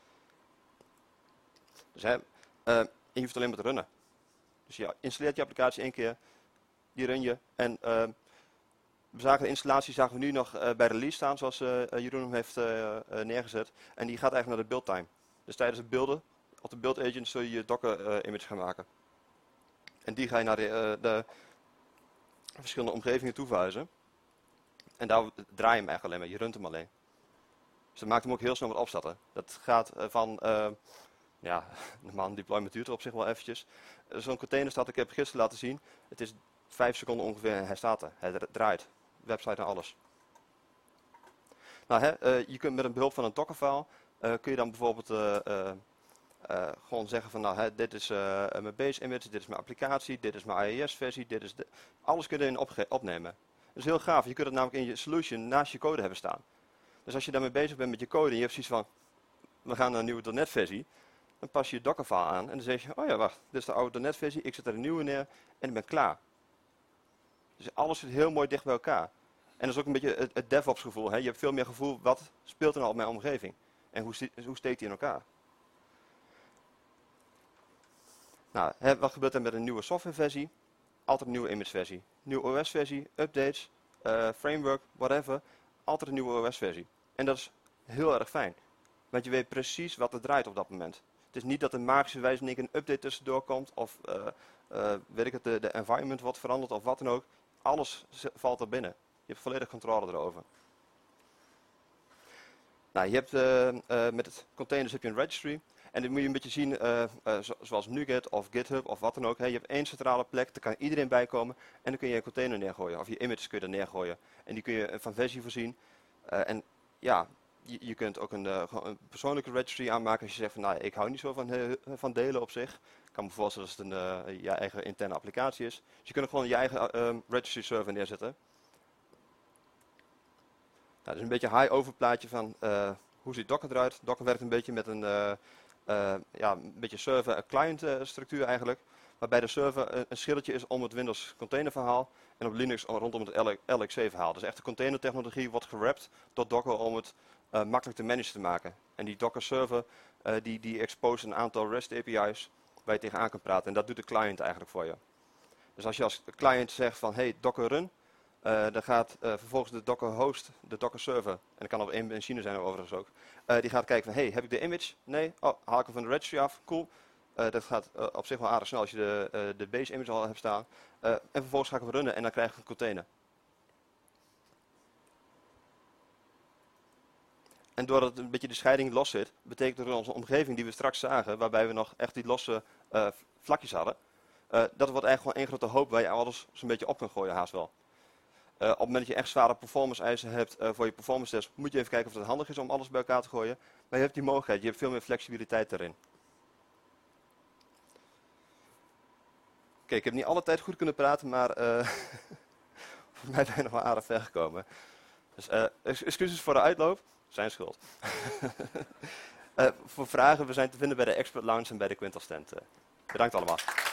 Speaker 2: Dus je hoeft alleen maar te runnen. Dus je installeert je applicatie 1 keer, die run je. En de installatie zagen we nu nog bij release staan, zoals Jeroen hem heeft neergezet. En die gaat eigenlijk naar de build time. Dus tijdens het builden, op de build agent zul je je Docker image gaan maken. En die ga je naar de verschillende omgevingen toe verhuizen. En daar draai je hem eigenlijk alleen maar, je runt hem alleen. Dus dat maakt hem ook heel snel wat opstarten. Dat gaat van, ja, normaal een deployment duurt er op zich wel eventjes. Zo'n container staat, ik heb gisteren laten zien, het is 5 seconden ongeveer en hij staat er. Hij draait, website en alles. Nou, je kunt met een behulp van een Dockerfile, kun je dan bijvoorbeeld gewoon zeggen van, nou, dit is mijn base image, dit is mijn applicatie, dit is mijn AES-versie, alles kun je erin opnemen. Dat is heel gaaf, je kunt het namelijk in je solution naast je code hebben staan. Dus als je daarmee bezig bent met je code en je hebt zoiets van, we gaan naar een nieuwe .NET-versie, dan pas je je Dockerfile aan en dan zeg je, oh ja, wacht, dit is de oude .NET-versie, ik zet er een nieuwe neer en ik ben klaar. Dus alles zit heel mooi dicht bij elkaar. En dat is ook een beetje het DevOps gevoel. Hè? Je hebt veel meer gevoel, wat speelt er nou op mijn omgeving? En hoe steekt die in elkaar? Nou, wat gebeurt er met een nieuwe softwareversie? Altijd een nieuwe imageversie. Nieuwe OS-versie, updates, framework, whatever. Altijd een nieuwe OS-versie. En dat is heel erg fijn. Want je weet precies wat er draait op dat moment. Het is niet dat er magische wijze een update tussendoor komt. Of weet ik het, de environment wordt veranderd of wat dan ook. Alles valt er binnen. Je hebt volledig controle erover. Nou, je hebt, met het containers heb je een registry. En dit moet je een beetje zien zoals NuGet of GitHub of wat dan ook. Hè. Je hebt één centrale plek, daar kan iedereen bij komen. En dan kun je een container neergooien. Of je images kun je er neergooien. En die kun je van versie voorzien. En ja, je kunt ook een persoonlijke registry aanmaken. Als je zegt van, nou, ik hou niet zo van delen op zich. Ik kan me voorstellen dat het je eigen interne applicatie is. Dus je kunt ook gewoon je eigen registry server neerzetten. Nou, dat is een beetje een high-over plaatje van hoe ziet Docker eruit. Docker werkt een beetje met een beetje server-client structuur eigenlijk. Waarbij de server een schilletje is om het Windows container verhaal. En op Linux rondom het LXC verhaal. Dus echt de container technologie wordt gewrapt door Docker om het makkelijk te managen te maken. En die Docker server die expose een aantal REST API's waar je tegenaan kan praten. En dat doet de client eigenlijk voor je. Dus als je als client zegt van hey Docker run. Dan gaat vervolgens de Docker host, de Docker server, en dat kan op één machine zijn overigens ook, die gaat kijken van, hey, heb ik de image? Nee? Oh, haal ik hem van de registry af? Cool. Dat gaat op zich wel aardig snel als je de base image al hebt staan. En vervolgens ga ik hem runnen en dan krijg ik een container. En doordat een beetje de scheiding los zit, betekent dat onze omgeving die we straks zagen, waarbij we nog echt die losse vlakjes hadden, dat wordt eigenlijk gewoon één grote hoop waar je alles zo'n beetje op kan gooien, haast wel. Op het moment dat je echt zware performance eisen hebt voor je performance test, moet je even kijken of het handig is om alles bij elkaar te gooien. Maar je hebt die mogelijkheid, je hebt veel meer flexibiliteit daarin. Oké, ik heb niet alle tijd goed kunnen praten, maar voor mij ben je nog wel aardig ver gekomen. Dus excuses voor de uitloop, zijn schuld. Voor vragen, we zijn te vinden bij de Expert Lounge en bij de Quintal stand. Bedankt allemaal.